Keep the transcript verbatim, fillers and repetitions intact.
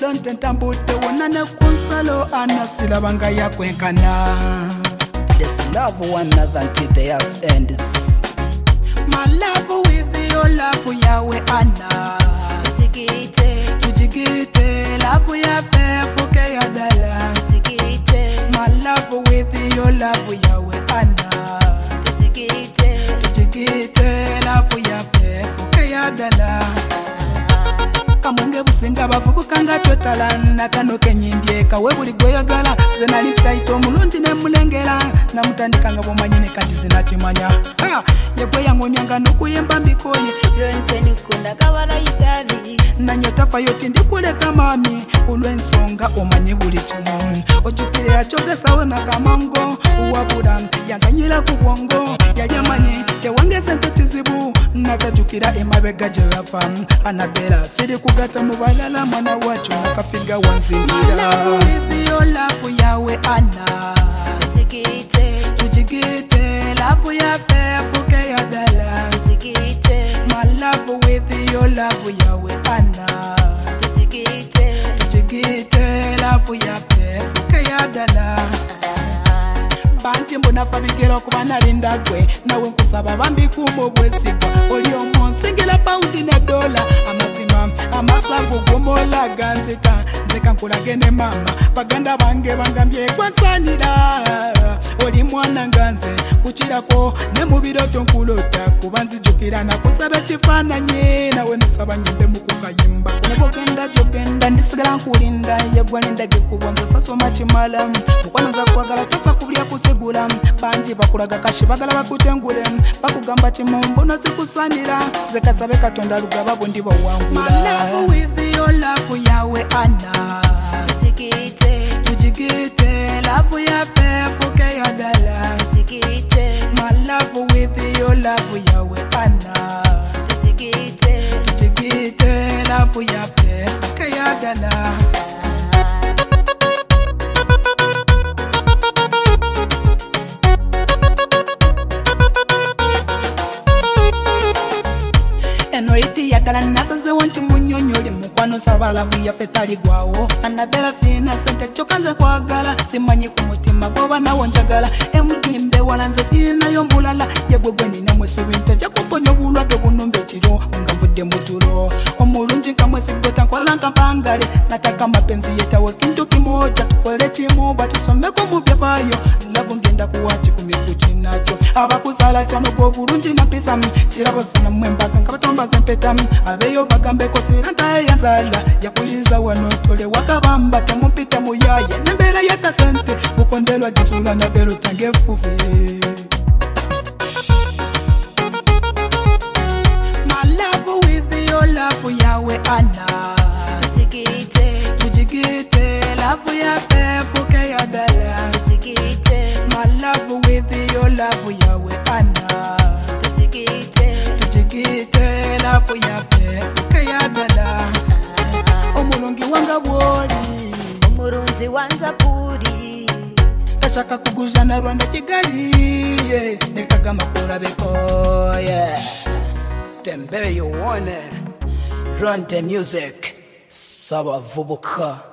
Don't tambute wonana kunsalo anasila banga ya kwenkana. This love one another until the years ends. My love with your love yawe ana. Tujigite, tujigite, love ya fe fuke ya dala. tujigite, My love with your love yawe ana. tujigite, tujigite, love ya fe fuke ya dala. Kamunge businga bavubukanga twetala nakano kenyimbye kawe buli goyagala zenali taito mulungi ne mulengera namutandikanga bomanyine kati zinachimanya ha yegwe yangonyanga nokuyemba mbikoye Ronte kunda kabara idari. nanyota fayoti ndikuleka mami ulwensonga omanye buli kimu ojukire yachogesa na kamango uwabura yaganyira ku bwongo yali amanye tewangeze ntotizibu nakajukira emabega jerafa anabera siri kugata mubalala mwana wacu nakafiga wanzingira with your love yawe ana. Tujigite, tujigite, love ya fe fuke ya dala. tujigite, My love with your love yawe ana. tujigite, tujigite, love ya fe fuke ya dala. Banti mbona fabigero kuba nalinda gwe nawe nkusaba bambi kumo bwesigwa oli omunsingila paundi ne dola amazima amasago gomola ganzeka nzeka nkulagene mama baganda bange bangambye kwansanira oli mwana nganze kuchirako ne mubiroto nkulota kuba nzijukira nakusaba kifananye nawe nsaba nyimbe mukukayimba nebogenda jogenda ndisigala nkulinda yegwalinda gekubonza saso machimala mukwano za kwagala tofa kubya kutegula banji bakulaga kashi bagala bakutengule bakugamba chimombo nazikusanira zekasabe katonda lugaba bondi bawangula. My love with your love yawe ana. tujigite, tujigite, love ya fe fuke ya dala. tujigite, My love with your love yawe ana. tujigite, tujigite, love ya fe fuke ya dala. Eno iti yagala nasaze wanti munyonyoli mukwano sabalavu ya fetali gwawo anabela sina sente chokanze kwagala simanyi kumutima goba nawo njagala emujimbe walanze sina yombulala yegwegwe nina mwesubi nteja kuponyo bulwadde bunombe kiro ngavudde mutulo omulungi nkamwesigota nkola nkampangale nataka mapenzi yetawe kintu kimoja tukole kimu batusomeko mu byafayo lavu ngenda kuwachi kumikuchinacho abakuzala chano kwa bulungi na pesa kirabo sana mwembaka nkabatomba zempeta abeyo bagambe ko siranta yanzala yakuliza wano tole wakabamba tamupita muyaye nembera yakasente ukondelwa jisula na bero tangefufi. My love with your love yawe ana. tujigite, tujigite, love ya fe fuke ya dala. tujigite, My love with your love yawe ana. tujigite, tujigite, love ya fe fuke ya dala. Omulungi wanga bwoli omurungi wanja kuri. kashaka kuguzana Rwanda Kigali yeah. Nekagama kurabeko yeah. Tembe you want it. Run the music Saba vubuka.